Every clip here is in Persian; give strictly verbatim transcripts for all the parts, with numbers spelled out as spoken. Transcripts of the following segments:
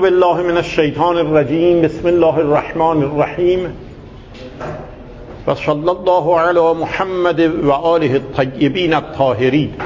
بالله من الشیطان الرجیم. بسم الله الرحمن الرحیم و صلی الله علی محمد و آله الطیبین الطاهرین.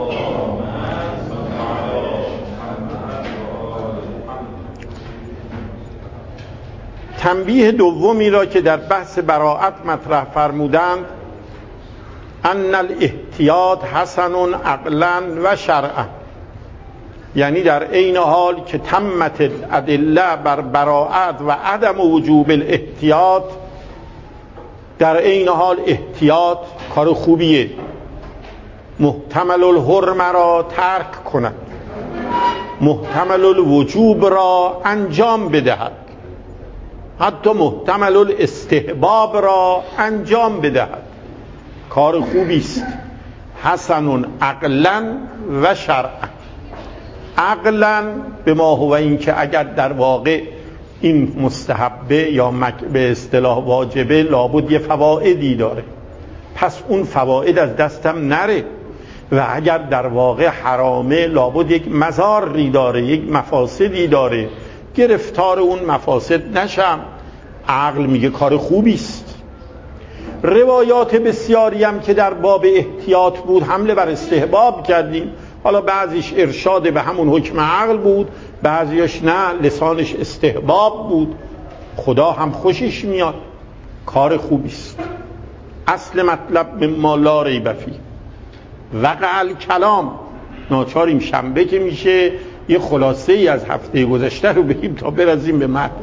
تنبیه دومی را که در بحث براءت مطرح فرمودند، ان الاحتیاط حسن عقلا و شرعا، یعنی در عین حال که تمت الادله بر براءت و عدم وجوب الاحتیاط، در عین حال احتیاط کار خوبیه. محتمل الحرم را ترک کند، محتمل الوجوب را انجام بدهد، حتی محتمل الاستحباب را انجام بدهد، کار خوبی است. حسن عقلا و شرعا. عقلا به ما هو این که اگر در واقع این مستحبه یا به اصطلاح واجبه لابد یه فوائدی داره، پس اون فواید از دستم نره، و اگر در واقع حرامه لابد یک مضاری داره، یک مفاسدی داره، گرفتار اون مفاسد نشم. عقل میگه کار خوبی است. روایات بسیاری هم که در باب احتیاط بود حمله بر استحباب کردیم. حالا بعضیش ارشاد به همون حکم عقل بود، بعضیش نه، لسانش استحباب بود. خدا هم خوشش میاد، کار خوبی است. اصل مطلب مما لا ریب فیه وقع الکلام. ناچاریم شنبه که میشه یه خلاصه ای از هفته گذشته رو بگیم تا برسیم به متن.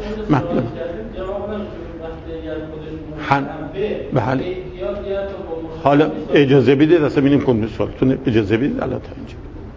بله حالا اجازه بدید اصلا بینیم کنده سالتون، اجازه بدید الان تا اینجا.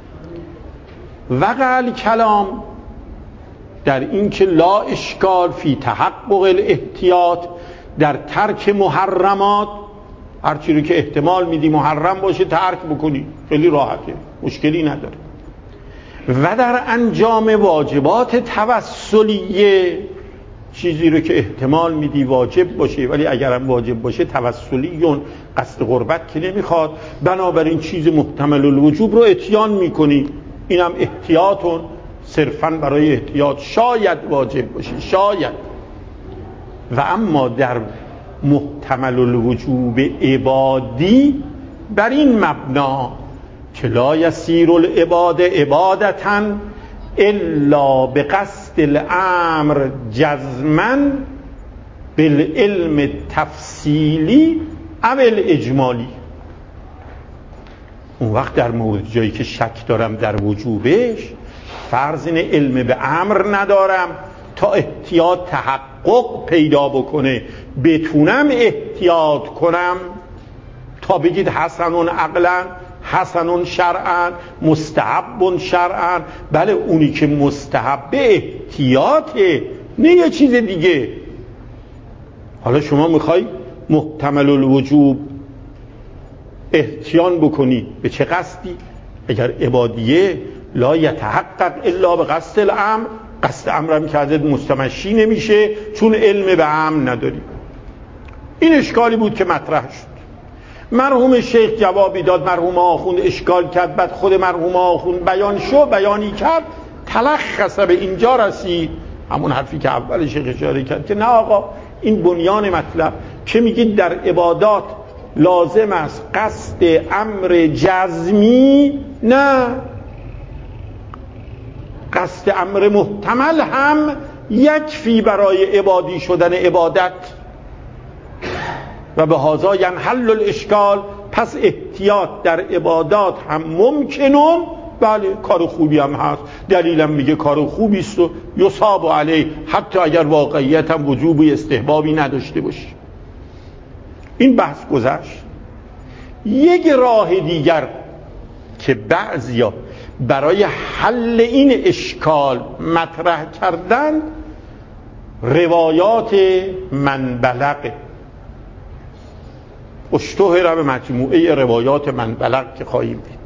وقع الکلام در این که لا اشکال فی تحقق الاحتیاط، در ترک محرمات. هرچی رو که احتمال میدی محرم باشه ترک بکنی، خیلی راحته، مشکلی نداره. و در انجام واجبات توسلیه، چیزی رو که احتمال میدی واجب باشه ولی اگرم واجب باشه توسلیون، قصد قربت که نمیخواد، بنابراین چیز محتمل الوجوب رو اتیان میکنی. اینم احتیاطون، صرفاً برای احتیاط شاید واجب باشه، شاید. و اما در محتمل الوجوب عبادی بر این مبنا که لا یسیر العباد عبادتاً الا بقصد الامر جزما بالعلم تفصیلی او الاجمالی. اون وقت در مورد جایی که شک دارم در وجوبش، فرض اینه علم به امر ندارم تا احتیاط تحقق پیدا بکنه، بتونم احتیاط کنم تا بگید حسن عقلا، حسن شرعا، مستحب شرعا. بله اونی که مستحب احتیاطه، نه یه چیز دیگه. حالا شما میخوای محتمل الوجوب احتیان بکنی، به چه قصدی؟ اگر عبادیه لا یتحقق الا به قصد الامر، قصد امرم که ازت مستمشی نمیشه چون علم به امر نداری. این اشکالی بود که مطرح شد. مرحوم شیخ جوابی داد، مرحوم آخوند اشکال کرد، بعد خود مرحوم آخوند بیان شو بیانی کرد، تلخص به اینجا رسید، همون حرفی که اول شیخ اشاره کرد که نه آقا، این بنیان مطلب که میگید در عبادات لازم است قصد امر جزمی، نه، قصد امر محتمل هم یکفی برای عبادی شدن عبادت. و به هذا ینحل الاشکال، پس احتیاط در عبادات هم ممکنه. بله کار خوبی هم هست، دلیلم میگه کار خوبی است و یصاب علیه، حتی اگر واقعیت هم وجوبی استحبابی نداشته باشه. این بحث گذشت. یک راه دیگر که بعضیا برای حل این اشکال مطرح کردن، روایات من بلغ اشتهر به مجموعه روایات من بلغ که خواهیم دید.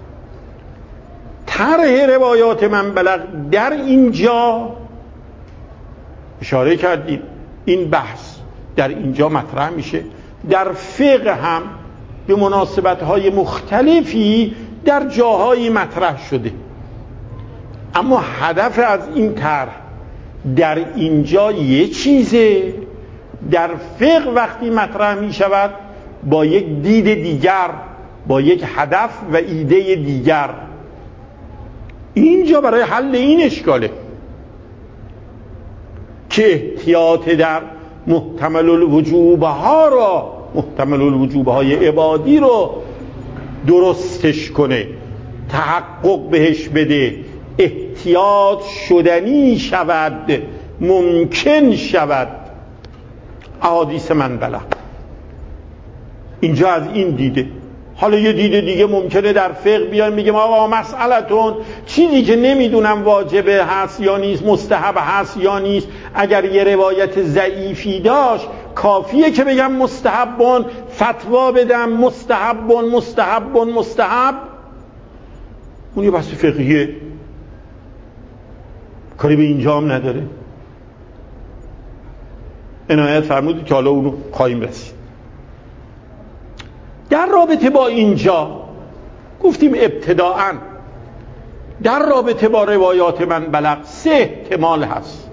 طرح روایات من بلغ در اینجا اشاره کردیم، این بحث در اینجا مطرح میشه. در فقه هم به مناسبت‌های مختلفی در جاهایی مطرح شده، اما هدف از این طرح در اینجا یه چیزه، در فقه وقتی مطرح می شود با یک دید دیگر، با یک هدف و ایده دیگر. اینجا برای حل این اشکاله که احتیاط در محتمل الوجوب ها را، محتمل الوجوب های عبادی رو درستش کنه، تحقق بهش بده، احتیاط شدنی شود، ممکن شود. احادیث من بلغ اینجا از این دیده. حالا یه دیده دیگه ممکنه در فقه بیان میگم آقا مسئلتون چیزی که نمیدونم واجبه هست یا نیست، مستحب هست یا نیست، اگر یه روایت ضعیفی داشت کافیه که بگم مستحبون، فتوا بدم مستحبون مستحبون مستحب. اون یه بحث فقهیه، کاری به اینجا هم نداره. عنایت فرمودید که حالا اونو خواهیم رسید. در رابطه با اینجا گفتیم ابتداءً در رابطه با روایات من بلغ سه احتمال هست.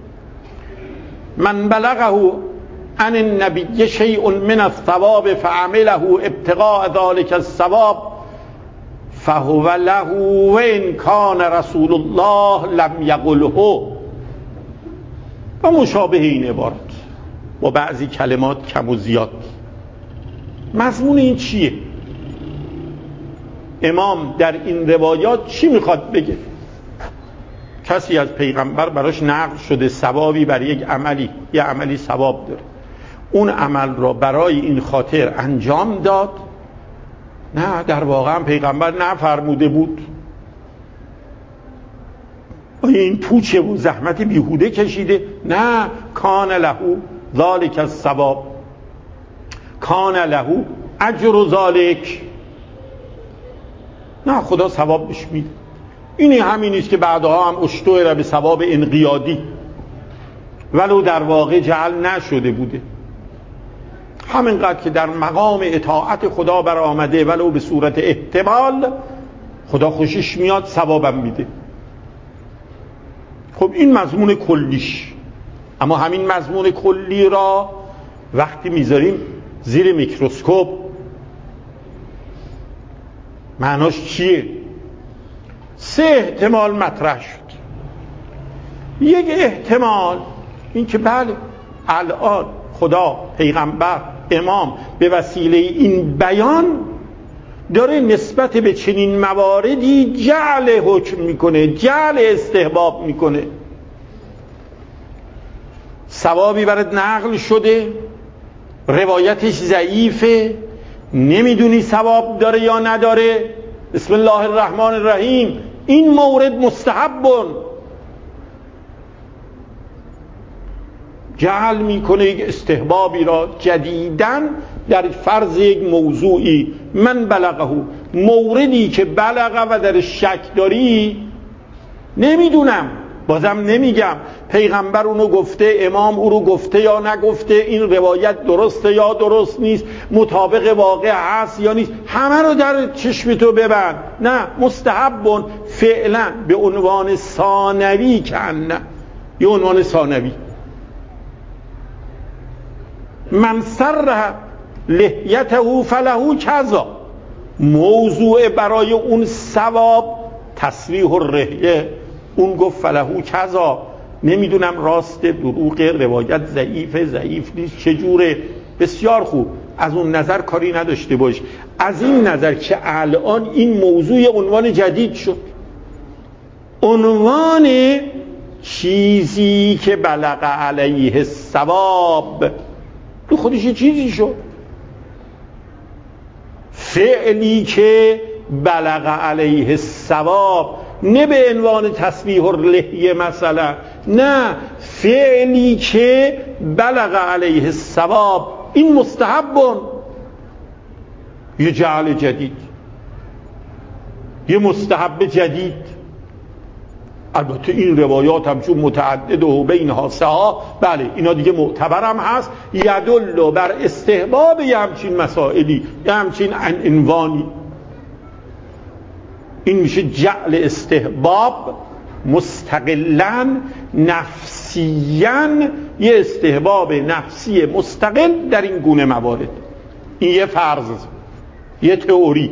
من بلغه عن النبی شیء من الثواب فعمله ابتغاء ذلك الثواب فهو له وان كان رسول الله لم يقله. و مشابه این عبارت با بعضی کلمات کم و زیاد. مضمون این چیه؟ امام در این روایات چی میخواد بگه؟ کسی از پیغمبر براش نقل شده ثوابی برای یک عملی، یه عملی ثواب داره، اون عمل را برای این خاطر انجام داد؟ نه، در واقع پیغمبر نفرموده بود. آیا این پوچه و زحمت بیهوده کشیده؟ نه، کان له ذالک الثواب، کان له اجر ذالک. نه، خدا ثواب بهش میده. این همین است که بعدها هم اشتهر به ثواب انقیادی، ولو در واقع جعل نشده بوده. همینقدر که در مقام اطاعت خدا برآمده ولو به صورت احتمال، خدا خوشش میاد ثوابم میده. خب این مضمون کلیش. اما همین مضمون کلی را وقتی میذاریم زیر میکروسکوپ معناش چیه؟ سه احتمال مطرح شد. یک احتمال این که بله الان خدا، پیغمبر، امام به وسیله این بیان داره نسبت به چنین مواردی جعل حکم میکنه، جعل استحباب میکنه. ثوابی برات نقل شده، روایتش ضعیفه، نمیدونی ثواب داره یا نداره، بسم الله الرحمن الرحیم، این مورد مستحبون، جعل میکنه یک استحبابی را جدیداً در فرض یک موضوعی. من بلغه، موردی که بلغه و در شک داری، نمیدونم، بازم نمیگم پیغمبر اونو گفته، امام اونو گفته یا نگفته، این روایت درسته یا درست نیست، مطابق واقع هست یا نیست، همه رو در چشم تو ببند. نه، مستحبون فعلا به عنوان ثانوی، کنه یه عنوان ثانوی. من سر لحیته فله کذا، موضوع برای اون ثواب تصریح الرحیه، اون گفت فله کذا، نمیدونم راست دروغ، روایت ضعیف ضعیف نیست، چجوره، بسیار خوب، از اون نظر کاری نداشته باش. از این نظر که الان این موضوع عنوان جدید شد، عنوان چیزی که بلغ علیه الثواب، تو خودش یه چیزی شد، فعلی که بلغ علیه الثواب، نه به عنوان تصریح اللحیه مثلا، نه، فعلی که بلغ علیه الثواب، این مستحبون، یه جعل جدید، یه مستحب جدید. البته این روایات هم چون متعدد و بینها سها، بله اینا دیگه معتبرم هست، یدل بر استحباب یه همچین مسائلی، یه همچین عنوانی. این میشه جعل استحباب مستقلاً نفسیاً یه استحباب نفسی مستقل در این گونه موارد. این یه فرض، یه تئوری.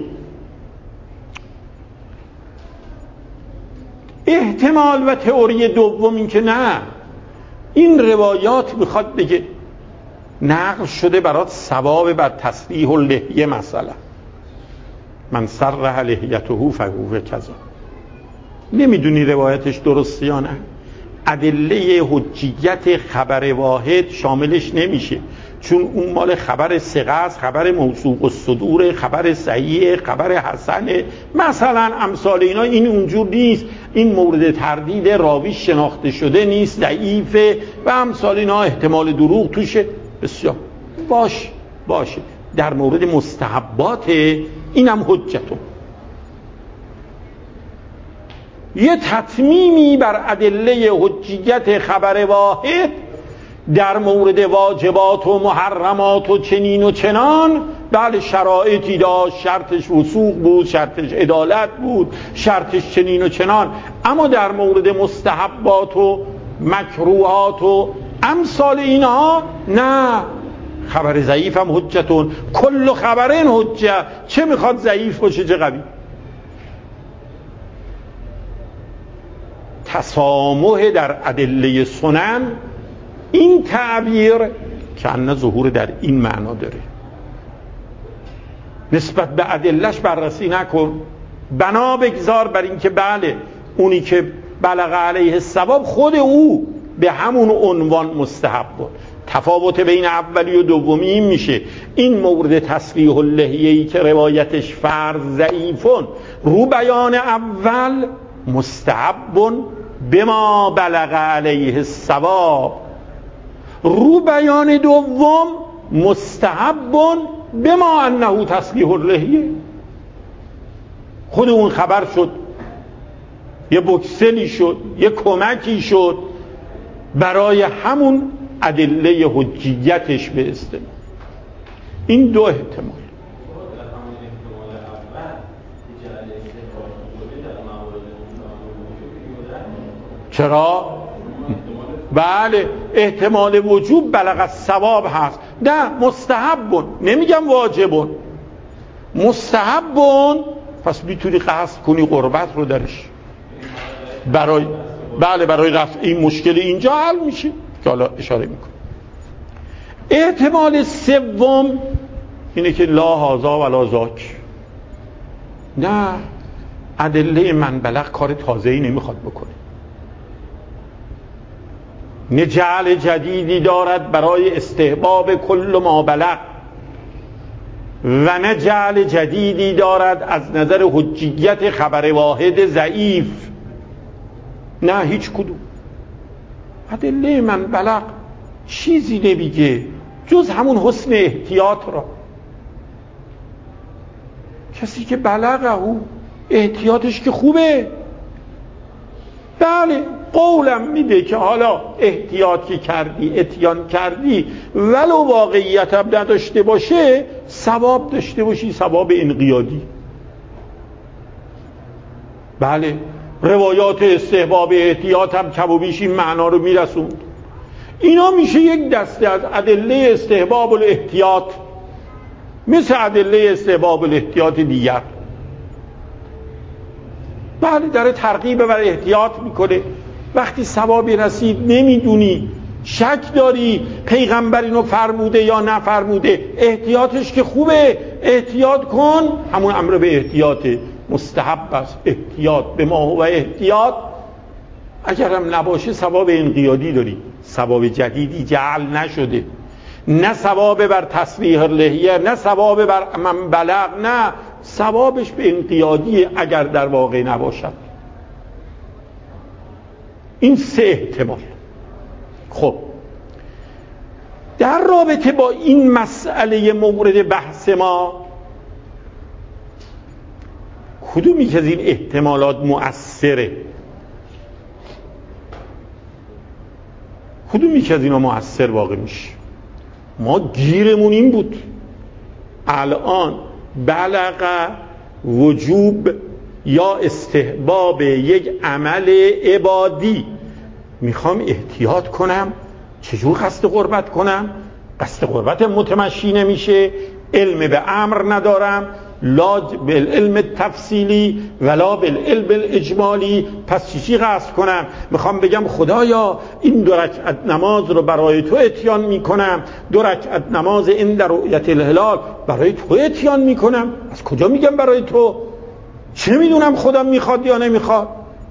احتمال و تئوری دوم این که نه، این روایات میخواد بگه نقل شده برات ثواب بر تصریح اللحیه، مثلا من سرح لحیته فهو کذا. نمیدونی روایتش درست یا نه؟ ادله حجیت خبر واحد شاملش نمیشه، چون اون مال خبر ثقه است، خبر موثوق الصدور، خبر صحیح، خبر حسنه، مثلا امثال اینا. این اونجور نیست، این مورد تردید راوی شناخته شده نیست، ضعیفه و امثال اینا، احتمال دروغ توشه. بسیار باش باشه. در مورد مستحبات اینم حجتون، یه تتمیمی بر ادله حجیت خبر واحد در مورد واجبات و محرمات و چنین و چنان. بله شرایطی داشت، شرطش وثوق بود، شرطش عدالت بود، شرطش چنین و چنان. اما در مورد مستحبات و مکروهات و امثال اینها نه. خبر ضعیف هم حجتون، کل خبرین حجه، چه میخواد ضعیف باشه چه قوی. تسامح در ادله سنن، این تعبیر که انه ظهور در این معنا داره. نسبت به ادلهش بررسی نکن، بنا بگذار بر این که بله اونی که بلغ علیه الصواب خود او به همون عنوان مستحب بود. تفاوت بین اولی و دومی این میشه، این مورد تصریح اللحیه‌ای که روایتش فرض ضعیفون، رو بیان اول مستحب بما بلغ علیه الصواب، رو بیان دوم مستحب بما انه تصریح اللحیه. خود اون خبر شد یه بکسلی شد، یه کمکی شد برای همون ادله حجیتش به اصطلاح. این دو احتمال. چرا؟ بله احتمال وجوب بلغ الصواب هست. نه مستحبون، نمیگم واجبون، مستحبون. پس میتونی قصد کنی قربت رو درش برای بله برای رفع این مشکل اینجا حل میشه که حالا اشاره میکنم. احتمال سوم اینه که لا هذا ولا ذاک، نه ادله من بلغ کار تازه‌ای نمیخواد بکنه، نه جعل جدیدی دارد برای استحباب کل ما بلغ و نه جعل جدیدی دارد از نظر حجیت خبر واحد ضعیف. نه هیچ کدوم. ادله من بلغ چیزی نمیگه جز همون حسن احتیاط را. کسی که بلغه او احتیاطش که خوبه، بله قولم میده که حالا احتیاط که کردی، اتیان کردی، ولو واقعیت هم نداشته باشه، ثواب داشته باشی، ثواب انقیادی. بله روایات استحباب احتیاط هم کم و بیش این معنا رو میرسوند. اینا میشه یک دسته از ادله استحباب الاحتیاط، مثل ادله استحباب الاحتیاط دیگر. بله در ترغیب بر احتیاط میکنه. وقتی ثوابی رسید نمیدونی، شک داری پیغمبر اینو فرموده یا نفرموده، احتیاطش که خوبه، احتیاط کن. همون امر به احتیاط مستحب است، احتیاط به ما هو احتیاط. اگرم نباشه ثواب انقیادی داری، ثواب جدیدی جعل نشده، نه ثواب بر تصریح اللحیه، نه ثواب بر من بلغ، نه ثوابش به انقیادی اگر در واقع نباشد. این سه احتمال. خب در رابطه با این مسئله مورد بحث ما، کدومی که از این احتمالات مؤثره؟ کدومی که از اینا مؤثر واقع میشه؟ ما گیرمون این بود الان بلغ وجوب یا استحباب یک عمل عبادی میخوام احتیاط کنم چجور قصد قربت کنم، قصد قربت متمشی نمیشه، علم به امر ندارم، لا بالعلم تفصیلی ولا بالعلم الاجمالی، پس چیزی قصد کنم؟ میخوام بگم خدایا این دو رکعت نماز رو برای تو اتیان میکنم، دو رکعت نماز این در رؤیت الهلال برای تو اتیان میکنم. از کجا میگم برای تو؟ چه میدونم خدا میخواد یا نمیخواد؟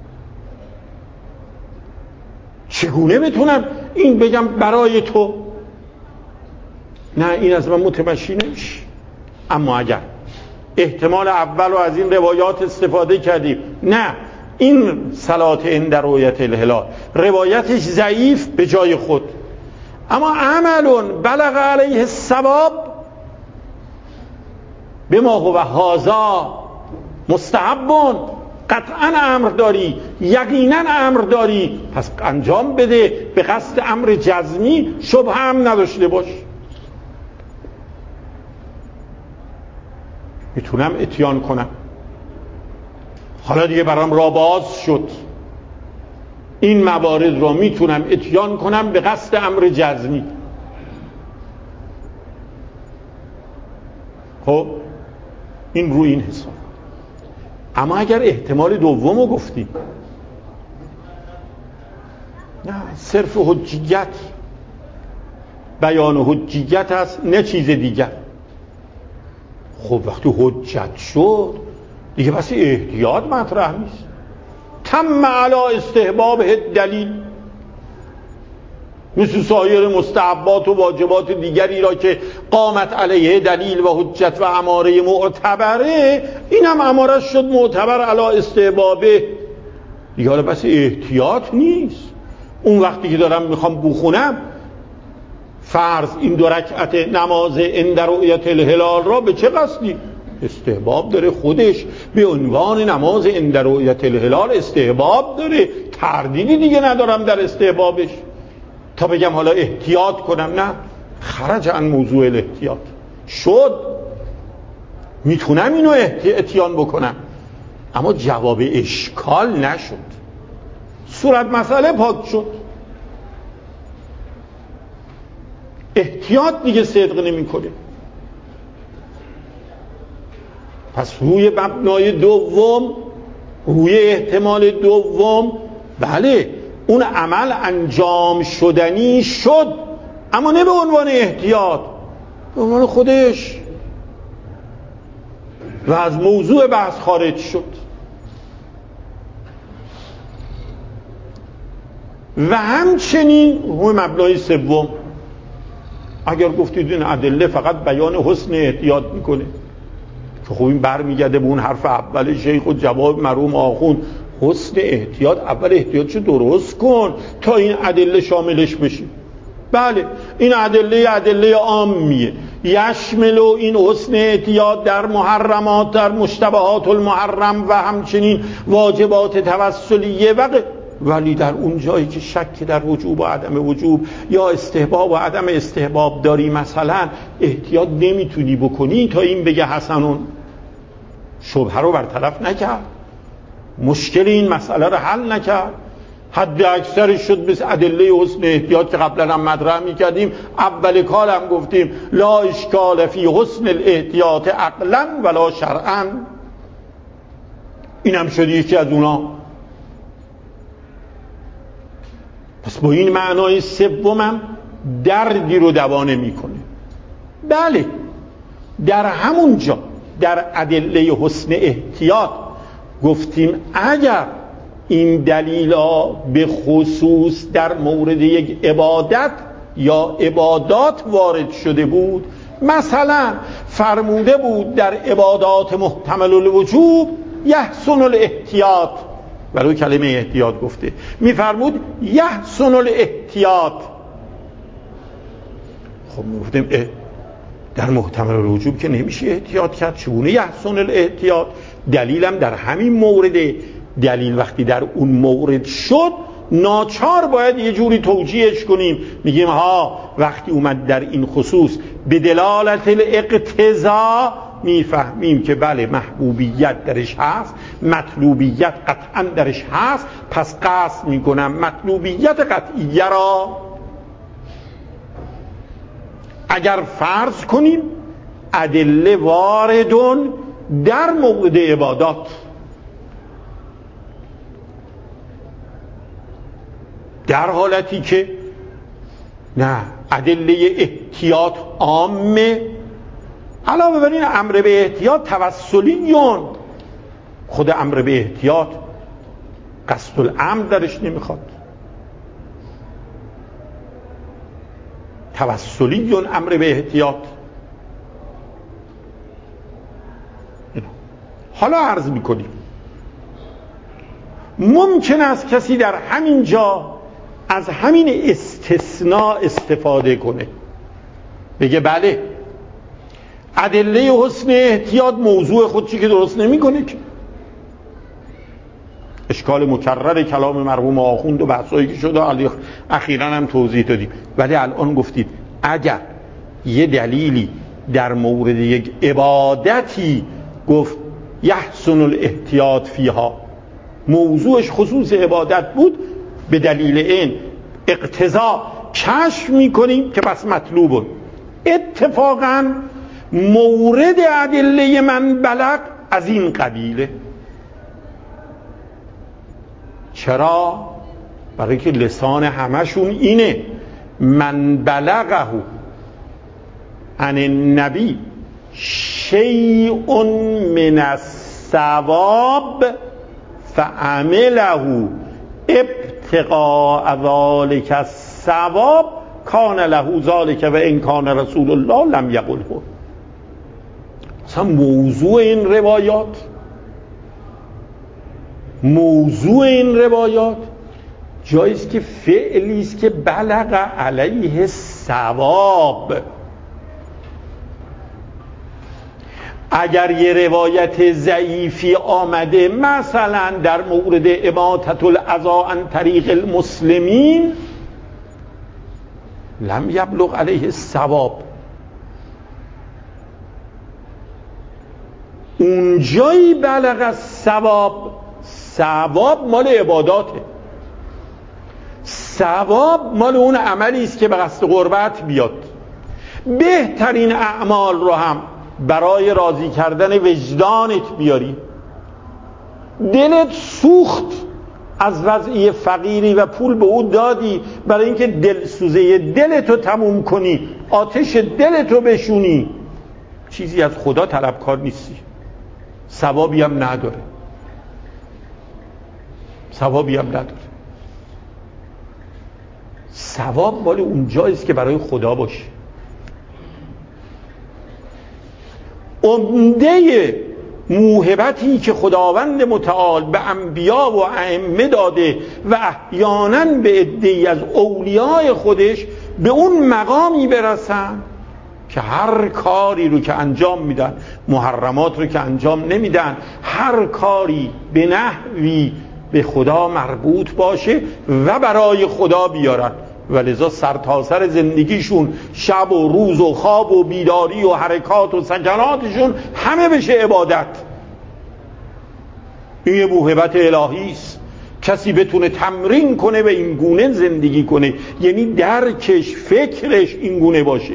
چگونه بتونم این بگم برای تو؟ نه، این از من متمشی نمیشه. اما اگر احتمال اول رو از این روایات استفاده کردیم، نه این صلات عند رؤیت الهلال روایتش ضعیف به جای خود، اما عمل بلغ علیه الثواب بما هو هذا مستحب، قطعا امر داری، یقینا امر داری، پس انجام بده به قصد امر جزمی، شبهه هم نداشته باش. میتونم اتیان کنم. حالا دیگه برام را باز شد، این موارد را میتونم اتیان کنم به قصد امر جزمی. خب این رو این حساب. اما اگر احتمال دوم رو گفتیم، نه صرف حجیت، بیان حجیت هست نه چیز دیگر. خب وقتی حجت شد دیگه بس احتیاط مطرح نیست. تم علی استحباب دلیل، مثل سایر مستحبات و واجبات دیگری را که قامت علیه دلیل و حجت و اماره معتبره، این هم اماره شد معتبر علی استحبابه دیگه. حالا بس احتیاط نیست. اون وقتی که دارم میخوام بخونم فرض این دو رکعت نماز عند رؤیت الهلال را به چه قصدی؟ استحباب داره، خودش به عنوان نماز عند رؤیت الهلال استحباب داره، تردیدی دیگه ندارم در استحبابش تا بگم حالا احتیاط کنم. نه، خرج عن موضوع الاحتیاط شد. میتونم اینو اتیان بکنم اما جواب اشکال نشد، صورت مسئله پاک شد. احتیاط دیگه صدق نمی کنه. پس روی مبنای دوم، روی احتمال دوم، بله اون عمل انجام شدنی شد، اما نه به عنوان احتیاط، به عنوان خودش و از موضوع بحث خارج شد. و همچنین روی مبنای سوم، اگر گفتید این ادله فقط بیان حسن احتیاط میکنه، که خب این برمیگرده به اون حرف اول شیخ و جواب مرحوم آخوند، حسن احتیاط، اول احتیاطشو درست کن تا این ادله شاملش بشه. بله این ادله ادله عامیه، یشمل این حسن احتیاط در محرمات، در مشتبهات المحرم و همچنین واجبات توسلیه و ولی در اون جایی که شک در وجوب و عدم وجوب یا استحباب و عدم استحباب داری، مثلا احتیاط نمیتونی بکنی تا این بگه حسنون، شبهه رو برطرف نکرد، مشکل این مسئله رو حل نکرد، حد اکثرش شد به ادله حسن احتیاط که قبلا هم مطرح میکردیم. اول کار هم گفتیم لا اشکال فی حسن الاحتیاط عقلا ولا شرعا، این هم شد یکی از اونا. پس با این معنای سومم دردی رو دوا نمیکنه. بله در همون جا در ادله حسن احتیاط گفتیم اگر این دلیلا به خصوص در مورد یک عبادت یا عبادات وارد شده بود، مثلا فرموده بود در عبادات محتمل الوجوب یحسن الاحتیاط، برای کلمه احتیاط گفته، میفرمود یحسن الاحتیاط. خب میگفتیم در محتمل الوجوب که نمیشه احتیاط کرد، چگونه یحسن الاحتیاط؟ دلیلم در همین مورد، دلیل وقتی در اون مورد شد ناچار باید یه جوری توجیهش کنیم، میگیم ها وقتی اومد در این خصوص به دلالت الاقتضا میفهمیم که بله محبوبیت درش هست، مطلوبیت قطعا درش هست، پس قصد میکنم مطلوبیت قطعیه را اگر فرض کنیم ادله واردون در مورد عبادات، در حالتی که نه ادله احتیاط عامه، علاوه بر این امر به احتیاط توسلیون، خود امر به احتیاط قصد الامر درش نمیخواد، توسلیون امر به احتیاط. حالا عرض میکنیم ممکن است کسی در همین جا از همین استثناء استفاده کنه، بگه بله ادله حسن احتیاط موضوع خودشی که درست نمیکنه که اشکال مکرر کلام مرحوم آخوند و بحثایی که شده اخیراً هم توضیح دادیم. ولی الان گفتید اگر یه دلیلی در مورد یک عبادتی گفت یحسن الاحتیاط فیها، موضوعش خصوص عبادت بود، به دلیل این اقتضا کشف میکنیم که بس مطلوبه. اتفاقا مورد ادله من بلغ از این قبیله. چرا؟ برای که لسان همشون اینه من بلغه عن النبی شیء من الثواب فعمله ابتغاء ذلك الثواب کان له ذلك و ان کان رسول الله لم یقله. مثلا موضوع این روایات موضوع این روایات جاییست که فعلیست که بلغ علیه ثواب. اگر یه روایت ضعیفی آمده مثلا در مورد اماطة الاذی عن طریق المسلمین لم یبلغ علیه الثواب، اونجایی بلغ الثواب، ثواب مال عباداته، ثواب مال اون عملی است که به قصد قربت بیاد. بهترین اعمال رو هم برای راضی کردن وجدانت بیاری، دلت سوخت از وضعی فقیری و پول به او دادی برای اینکه دلسوزه دلتو تموم کنی، آتش دلتو بشونی، چیزی از خدا طلبکار نیستی، ثوابی هم نداره، ثوابی هم نداره. ثواب مال اون جاییست که برای خدا باشه. عمده موهبتی که خداوند متعال به انبیا و ائمه داده و احیانا به عده‌ای از اولیاء خودش به اون مقامی برسن که هر کاری رو که انجام میدن، محرمات رو که انجام نمیدن، هر کاری به نحوی به خدا مربوط باشه و برای خدا بیارن، و لذا سرتاسر زندگیشون شب و روز و خواب و بیداری و حرکات و سکناتشون همه بشه عبادت. این یه موهبت الهی است. کسی بتونه تمرین کنه و این گونه زندگی کنه، یعنی درکش فکرش این گونه باشه،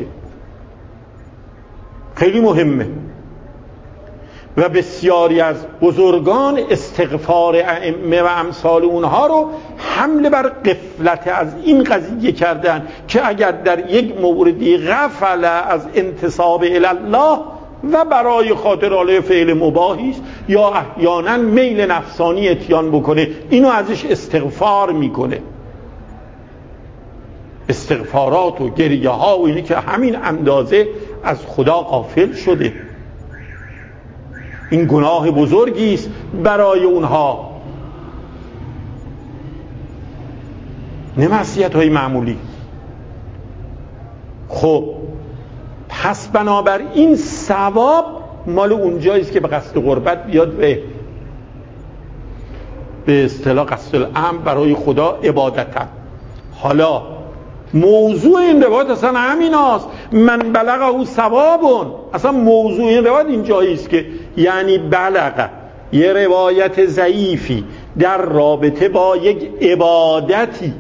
خیلی مهمه. و بسیاری از بزرگان استغفار ائمه و امثال اونها رو حمله بر غفلت از این قضیه کردن که اگر در یک موردی غفل از انتساب الی الله و برای خاطر حاله فعل مباحی است یا احیانا میل نفسانی اتیان بکنه، اینو ازش استغفار میکنه. استغفارات و گریه ها و اینی که همین اندازه از خدا غافل شده، این گناه بزرگی است برای اونها، نه معصیت‌های معمولی. خب پس بنابراین ثواب مال اونجایی است که به قصد قربت بیاد و به اصطلاح قصد الامر برای خدا عبادتن. حالا موضوع این روایت اصلا همین است. من بلغه ثوابون. اصلا موضوع این روایت اینجایی است که یعنی بلغه یه روایت ضعیفی در رابطه با یک عبادتی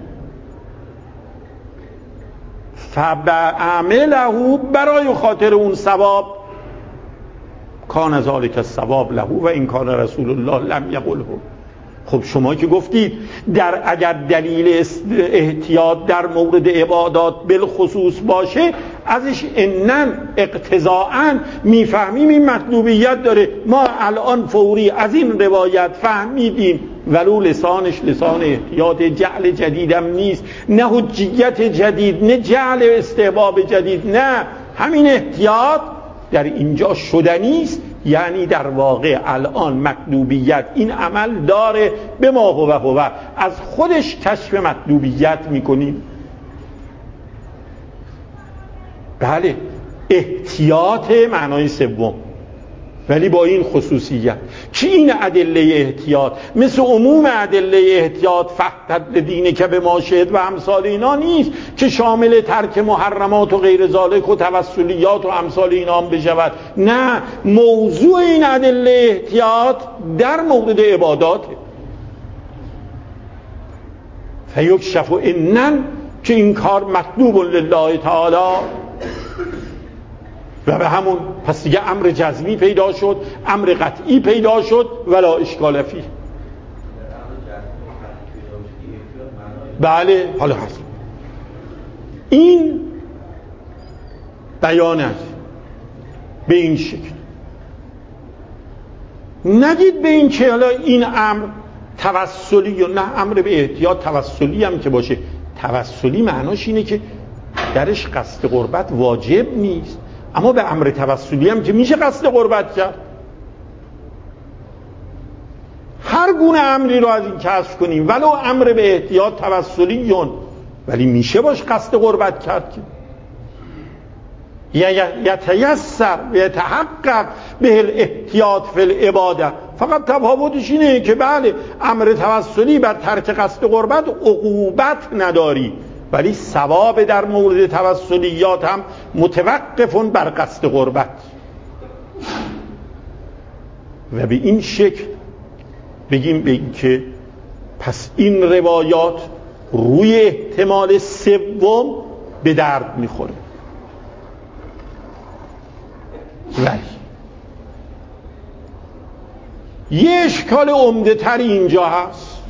فبعمله برای خاطر اون ثواب کان ذالک الثواب له و این کان رسول الله لم یقله. خب شما که گفتید در اگر دلیل احتیاط در مورد عبادات بالخصوص باشه ازش انن اقتضاءً میفهمیم این مطلوبیت داره. ما الان فوری از این روایت فهمیدیم ولو لسانش لسان احتیاط جعل جدیدم نیست، نه حجیت جدید، نه جعل استحباب جدید، نه همین احتیاط در اینجا شدنی است. یعنی در واقع الان مطلوبیت این عمل داره به ما هو هو از خودش کشف مطلوبیت میکنیم. بله احتیاط معنای سوم، ولی با این خصوصیت که این ادله احتیاط مثل عموم ادله احتیاط فقط دینه که به ما شهد و امثال اینا نیست که شامل ترک محرمات و غیر ذالک و توسلیات و امثال اینا هم بشود. نه، موضوع این ادله احتیاط در مورد عباداته. فیکشف انن که این کار مطلوب لله تعالی و به همون پس دیگه امر جزمی پیدا شد، امر قطعی پیدا شد ولا اشکال فیه. بله حالا هست این بیان است به این شکل. نگید به این که حالا این امر توسلی یا نه، امر به احتیاط توسلی هم که باشه، توسلی معناش اینه که درش قصد قربت واجب نیست، اما به امر توسلی هم که میشه قصد قربت کرد. هر گونه امری رو از این کسب کنیم ولو امر به احتیاط توسلیون، ولی میشه باش قصد قربت کرد که یتیسر و یتحقق به الاحتیاط فی العباده. فقط تفاوتش اینه که بله امر توسلی بر ترک قصد قربت عقوبت نداری، ولی ثواب در مورد توسلیات هم متوقفون بر قصد قربت. و به این شکل بگیم به این که پس این روایات روی احتمال سوم به درد میخوره. ولی یه اشکال عمده تری اینجا هست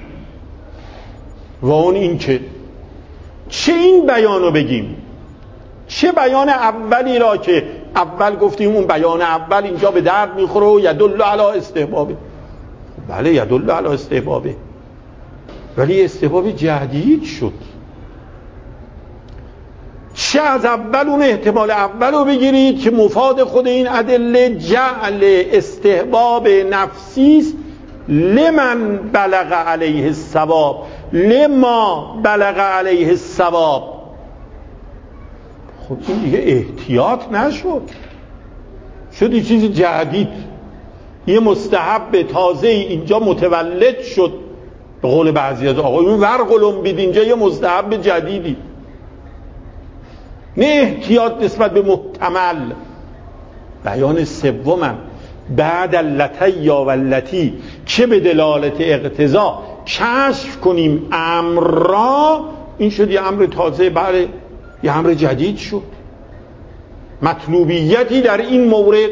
و اون این که چه این بیانو بگیم، چه بیان اولی را که اول گفتیم اون بیان اول اینجا به درد میخوره و یدل علی استحبابه. بله یدل علی استحبابه، ولی استحباب جدید شد. چه از اول اون احتمال اول رو بگیرید که مفاد خود این ادله جعل استحباب نفسی است لمن بلغ علیه الثواب، لما بلغ علیه الثواب. خب این دیگه احتیاط نشد، شد یه چیز جدید، یه مستحب تازه اینجا متولد شد. به قول بعضی از آقایون ورقلم بید اینجا یه مستحب جدیدی، نه احتیاط نسبت به محتمل. بیان سومم بعد اللتی یا واللتی که به دلالت اقتضا کشف کنیم امر را، این شد یه امر تازه، بله یه امر جدید شد. مطلوبیتی در این مورد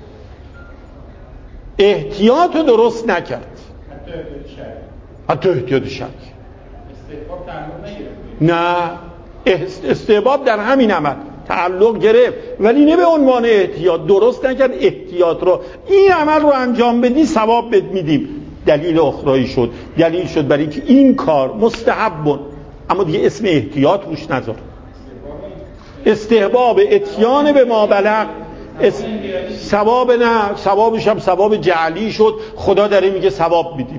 احتیاط رو درست نکرد، حتی احتیاط شک. استحباب تعلق نگرفت؟ نه، استحباب در همین عمل تعلق گرفت ولی نه به عنوان احتیاط. درست نکرد احتیاط رو. این عمل رو انجام بدی ثواب بد میدیم. دلیل اخرایی شد، دلیل شد برای که این کار مستحب، اما دیگه اسم احتیاط روش نذار. استحباب اتیان به ما بلغ اس... ثواب نه، ثوابش هم ثواب جعلی شد. خدا داره میگه ثواب میدیم.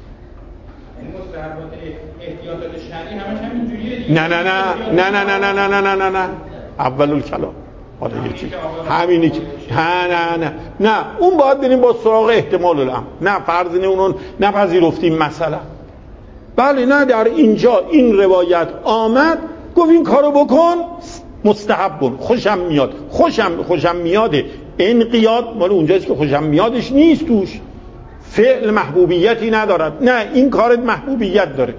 احتیاطات شرعی همش همینجوریه. نه نه نه نه نه نه نه نه نه نه اول الکلام حالا یکی همینی که نه نه نه نه اون باید بریم با سراغ احتمال الامر. نه فرض نه اونو نپذیرفتیم مثلا. بله نه در اینجا این روایت آمد گفت این کارو بکن، مستحبون، خوشم میاد. خوشم خوشم میاده انقیاد مال اونجاست که خوشم میادش نیست، توش فعل محبوبیتی ندارد. نه، این کارت محبوبیت داره.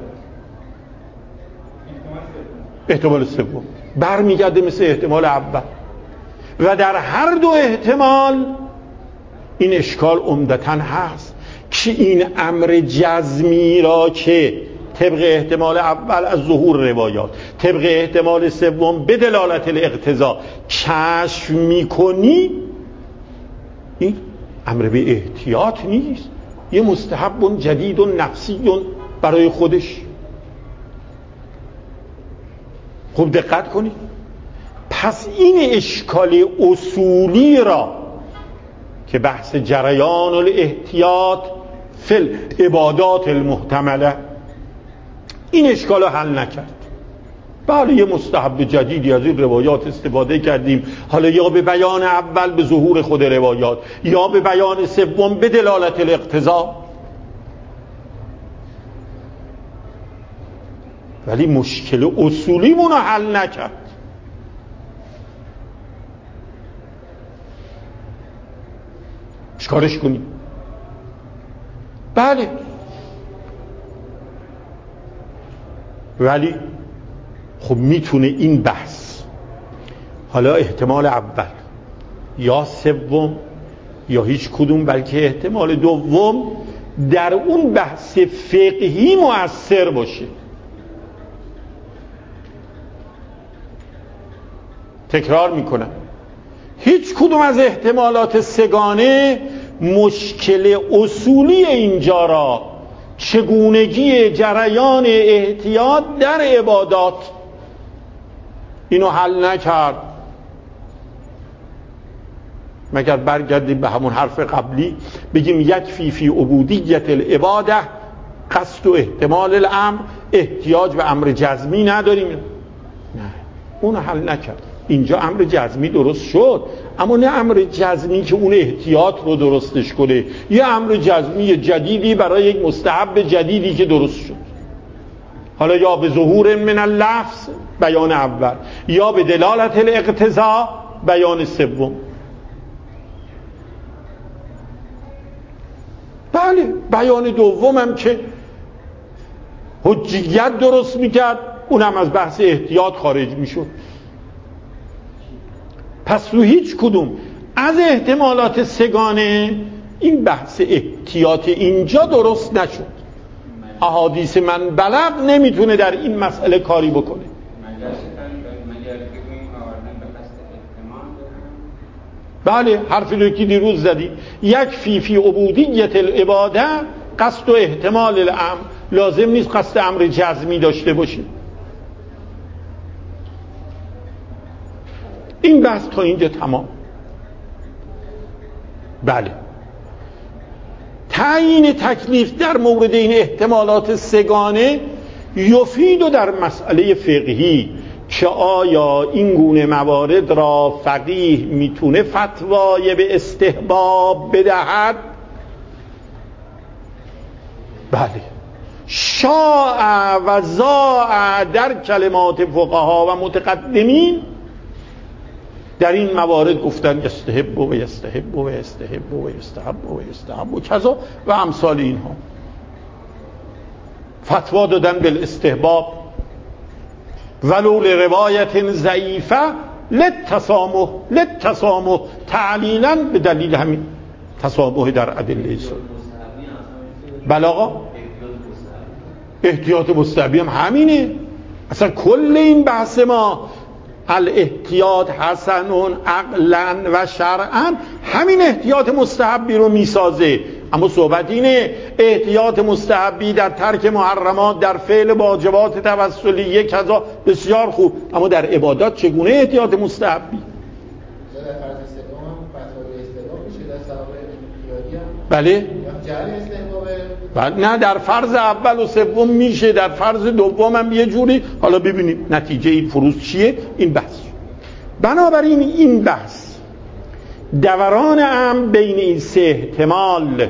احتمال سوم برمیگرده مثل احتمال اول و در هر دو احتمال این اشکال عمدتاً هست که این امر جزمی را که طبق احتمال اول از ظهور روایات، طبق احتمال سوم به دلالت الاقتضا کشف میکنی، این امر به احتیاط نیست، یه مستحب جدید و نفسی برای خودش. خوب دقت کنید. پس این اشکال اصولی را که بحث جریان الاحتیاط فی العبادات المحتمله، این اشکال رو حل نکرد. بله یه مستحب جدیدی از این روایات استفاده کردیم، حالا یا به بیان اول به ظهور خود روایات یا به بیان سوم به دلالت الاقتضا، ولی مشکل اصولیمون رو حل نکرد. چیکارش کنیم؟ بله ولی خب میتونه این بحث، حالا احتمال اول یا سوم یا هیچ کدوم، بلکه احتمال دوم در اون بحث فقهی مؤثر باشه. تکرار میکنم، هیچ کدوم از احتمالات سگانه مشکل اصولی اینجا را، چگونگی جریان احتیاط در عبادات، اینو حل نکرد. مگر برگردیم به همون حرف قبلی بگیم یکفی فی عبودیت العباده قصد و احتمال الامر، احتیاج به امر جزمی نداریم. نه، اونو حل نکرد. اینجا امر جزمی درست شد، اما نه امر جزمی که اون احتیاط رو درستش کنه، یه امر جزمی جدیدی برای یک مستحب جدیدی که درست شد. حالا یا به ظهور من اللفظ بیان اول یا به دلالت الاقتضا بیان سوم. بله بیان دوم هم که حجیت درست میکرد، اونم از بحث احتیاط خارج میشد. پس رو هیچ کدوم از احتمالات سگانه این بحث احتیاط اینجا درست نشد. احادیث من بلغ نمیتونه در این مسئله کاری بکنه. بله حرفی رو که دیروز زدی، یک فی فی عبودیت العباده قصد و احتمال الامر، لازم نیست قصد امر جزمی داشته باشه. این بحث تا اینجا تمام. بله تعیین تکلیف در مورد این احتمالات سگانه یفید و در مسئله فقهی که آیا این گونه موارد را فقیه میتونه فتوای به استحباب بدهد؟ بله شاع و زاع در کلمات فقها و متقدمین در این موارد گفتن یستحب و یستحب و یستحب و یستحب و یستحب و کذا و امثال اینها، فتوا دادن بالاستحباب ولو لروایت ضعیفه للتسامح للتسامح تعلیلا به دلیل همین تسامح در ادله سنت. بلاغا احتیاط مستحبی هم همینه. اصلا کل این بحث ما الاحتیاط حسن عقلا و شرعا همین احتیاط مستحبی رو میسازه. اما صحبت اینه احتیاط مستحبی در ترک محرمات، در فعل واجبات توسلیه کذا بسیار خوب، اما در عبادات چگونه احتیاط مستحبی؟ بله بله نه در فرض اول و سوم میشه، در فرض دوم هم یه جوری. حالا ببینیم نتیجه این فروز چیه این بحث. بنابراین این بحث دوران هم بین این سه احتمال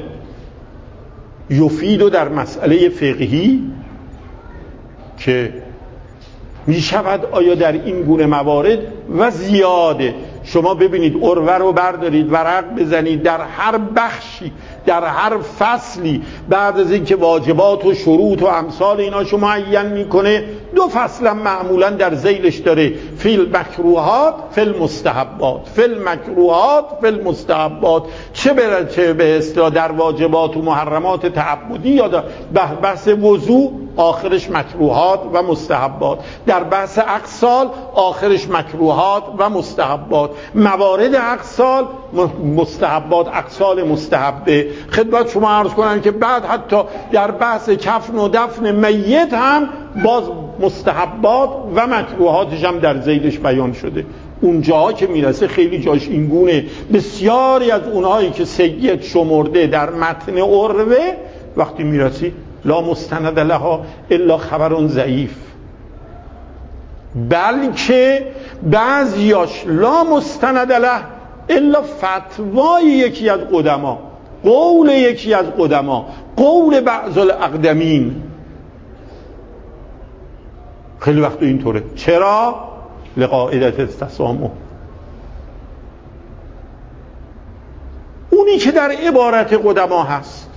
یفید و در مسئله فقهی که می شود آیا در این گونه موارد و زیاده. شما ببینید عروه رو بردارید ورق بزنید، در هر بخشی در هر فصلی بعد از اینکه واجبات و شروط و امثال اینا شما معین میکنه دو فصل معمولا در ذیلش داره فی المکروهات فی المستحبات، فی المکروهات فی المستحبات، چه به چه به اصطلاح در واجبات و محرمات تعبدی یا در بحث وضو آخرش مکروهات و مستحبات، در بحث اغسال آخرش مکروهات و مستحبات، موارد اغسال مستحبات، اغسال مستحبه. خدمت شما عرض کنم که بعد حتی در بحث کفن و دفن میت هم باز مستحبات و مکروهاتش هم در ذیلش بیان شده. اون جاها که میرسه خیلی جاش اینگونه، بسیاری از اونهایی که سید شمرده در متن عروه وقتی میرسی لا مستند لها الا خبر ضعیف، بلکه بعضیاش لا مستند له الا فتوای یکی از قدما، قول یکی از قدما، قول بعض الاقدمین. خیلی وقت اینطوره. چرا؟ لقاعدت التسامح. اونی که در عبارت قدما هست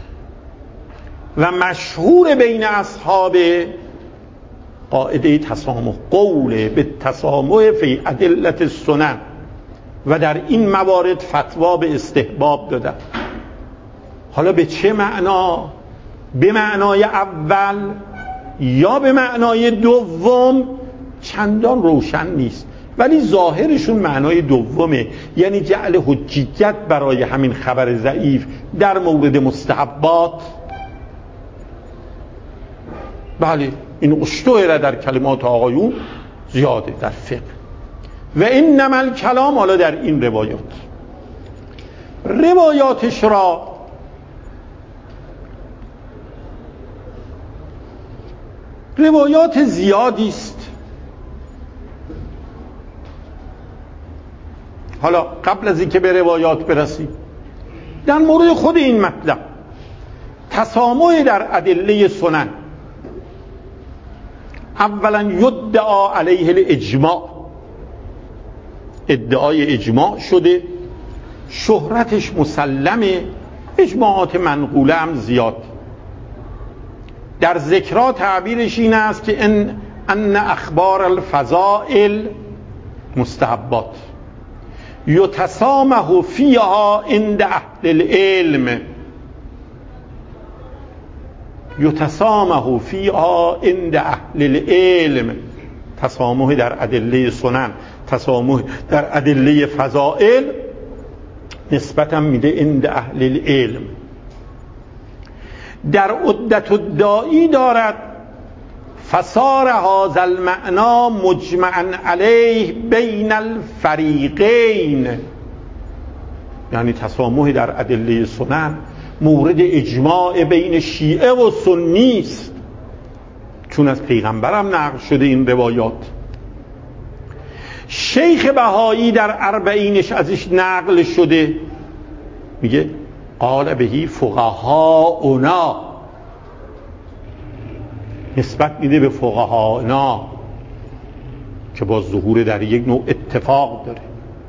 و مشهور بین اصحاب قاعده تسامح، قول به تسامح فی ادلة السنن، و در این موارد فتوا به استحباب دادن. حالا به چه معنا؟ به معنای اول یا به معنای دوم چندان روشن نیست، ولی ظاهرشون معنای دومه، یعنی جعل حجیت برای همین خبر ضعیف در مورد مستحبات. بله این اشتهر در کلمات آقایون زیاده در فقه. و انما الکلام، حالا در این روایات روایاتش را روایات زیادی است. حالا قبل از اینکه به روایات برسیم در مورد خود این مطلب تسامح در ادله سنن، اولا یدعا علیه الاجماع، ادعای اجماع شده، شهرتش مسلمه، اجماعات منقوله هم زیاد. در ذکرها تعبیرش این است که ان ان اخبار الفضائل مستحبات یتسامح فیها عند اهل العلم، یتسامح فیها عند اهل العلم. تسامح در ادله سنن، تسامح در ادله فضائل نسبتا میده عند اهل العلم. در عدت الدائی دارد فصار هذا المعنى مجمعا علیه بین الفریقین، یعنی تسامح در ادله سنن مورد اجماع بین شیعه و سنی است، چون از پیغمبرم نقل شده این روایات. شیخ بهایی در اربعینش ازش نقل شده، میگه قال بهی فقهاؤنا، نسبت میده به فقهاؤنا که با ظهور در یک نوع اتفاق داره.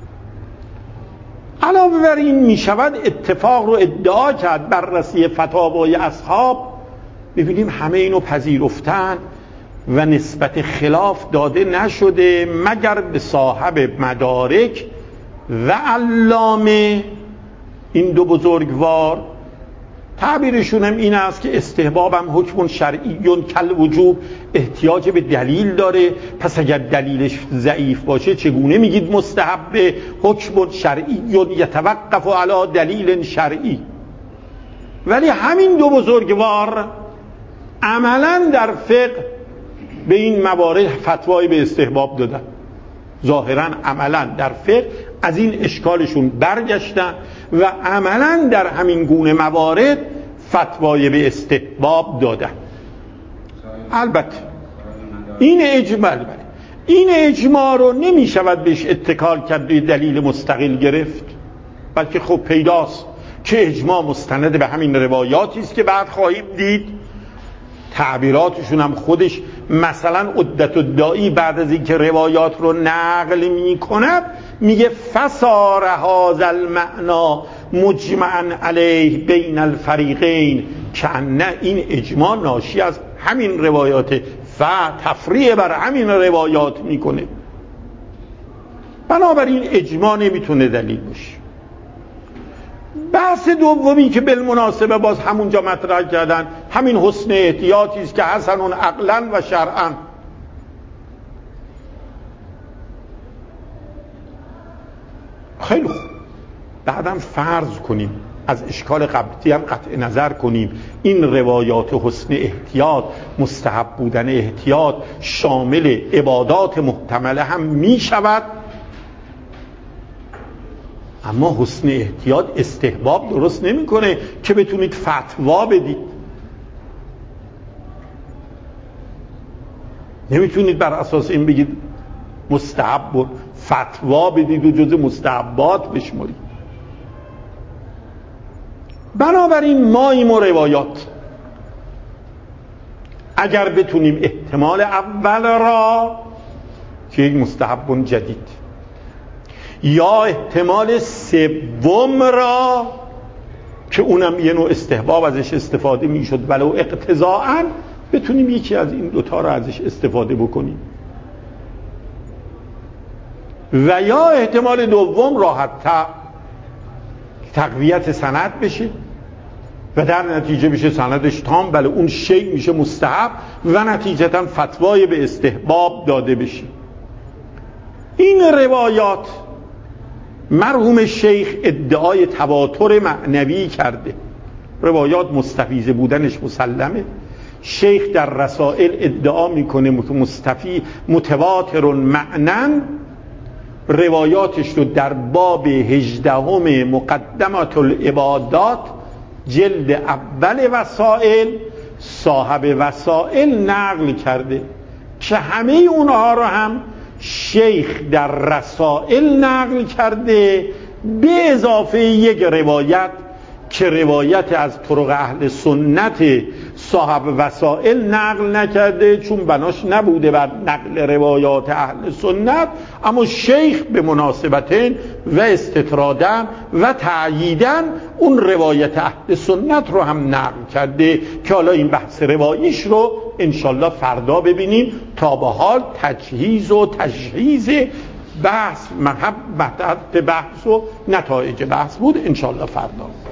علاوه بر این میشود اتفاق رو ادعا کرد، بررسی فتاوای اصحاب ببینیم همه اینو پذیرفتن و نسبت خلاف داده نشده مگر به صاحب مدارک و علامه این دو بزرگوار. تعبیرشون هم این است که استحباب هم حکم شرعی کل وجوب، احتیاج به دلیل داره، پس اگر دلیلش ضعیف باشه چگونه میگید مستحب؟ حکم شرعی یتوقف علی دلیل شرعی. ولی همین دو بزرگوار عملا در فقه به این موارد فتوای به استحباب دادن، ظاهرا عملا در فقه از این اشکالشون برگشتن و عملا در همین گونه موارد فتوای به استحباب دادن. البته این اجماع این اجماع رو نمی شود بهش اتکال کرد به دلیل مستقل گرفت، بلکه خب پیداست که اجماع مستند به همین روایاتی است که بعد خواهیم دید. تعبیراتشون هم خودش، مثلا عدت الداعی بعد از اینکه روایات رو نقل می کند میگه فسار هذا المعنا مجمعا علیه بین الفریقین، که نه این اجماع ناشی از همین روایات و تفریع بر همین روایات میکنه. بنابراین اجماع نمیتونه دلیل باشه. بحث دومی که بالمناسبه باز همونجا مطرح کردن همین حسن احتیاطی است که حسن عقلا و شرعا. خیلی خوب، بعدم فرض کنیم از اشکال قبلی هم قطع نظر کنیم این روایات حسن احتیاط، مستحب بودن احتیاط، شامل عبادات محتمله هم می شود، اما حسن احتیاط استحباب درست نمی کنه که بتونید فتوا بدید. نمیتونید بر اساس این بگید مستحب و فتوا بدید و جز مستحبات بشمارید. بنابراین ما این روایات اگر بتونیم احتمال اول را که یک مستحب جدید یا احتمال سوم را که اونم یه نوع استحباب ازش استفاده میشد ولو اقتضاءً، بتونیم یکی از این دوتا را ازش استفاده بکنیم، و یا احتمال دوم راحت تقویت سند بشه و در نتیجه بشه سندش تام، بله اون شیء میشه مستحب و نتیجتا فتوای به استحباب داده بشه. این روایات مرحوم شیخ ادعای تواتر معنوی کرده، روایات مستفیض بودنش مسلمه. شیخ در رسائل ادعا میکنه که مستفی متواتر معنن، روایاتش رو در باب هجدهم مقدمات العبادات جلد اول وسائل صاحب وسائل نقل کرده که همه اونها رو هم شیخ در رسائل نقل کرده، به اضافه یک روایت که روایت از طرق اهل سنت صاحب وسائل نقل نکرده چون بناش نبوده بر نقل روایات اهل سنت، اما شیخ به مناسبتین و استطرادن و تعییدن اون روایت اهل سنت رو هم نقل کرده که حالا این بحث رواییش رو انشالله فردا ببینیم. تا به حال تجهیز و تجهیز بحث، محب بحث و نتایج بحث بود، انشالله فردا.